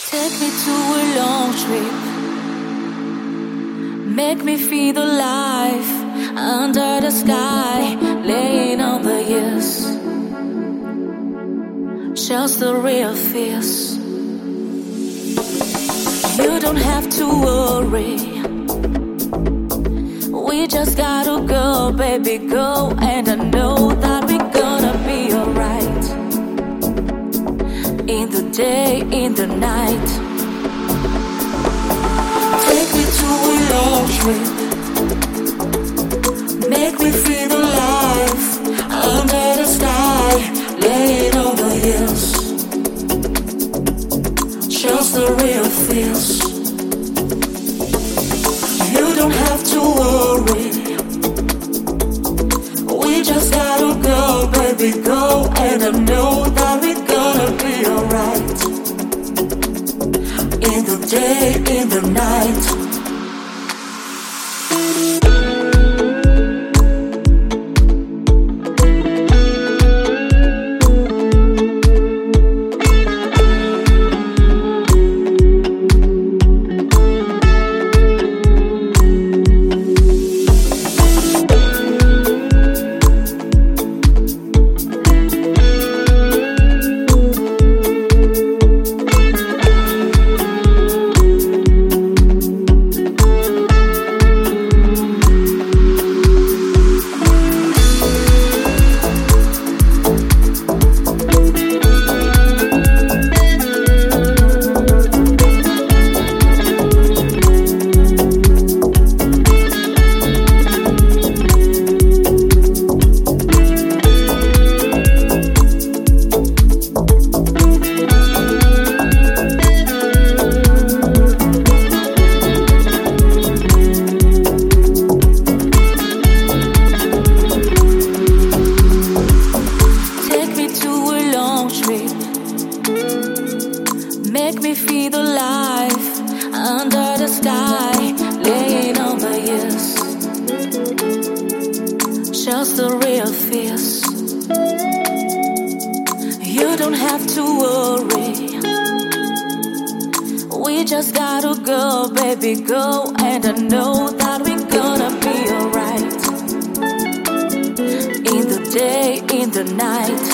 Take me to a long trip. Make me feel alive under the sky, laying on the years. Shows the real fears. You don't have to worry. We just gotta go, baby, go. And I know that we're gonna be alright. In the day, in the night. Take me to a long trip. Make me feel alive under the sky, laying on the hills. Shows the real feels. You don't have to worry. We just gotta go, baby, go. And I know that we're gonna be alright. In the day, in the night. Make me feel alive under the sky, laying on the years. Shows the real fears. You don't have to worry. We just gotta go, baby, go. And I know that we're gonna be alright. In the day, in the night.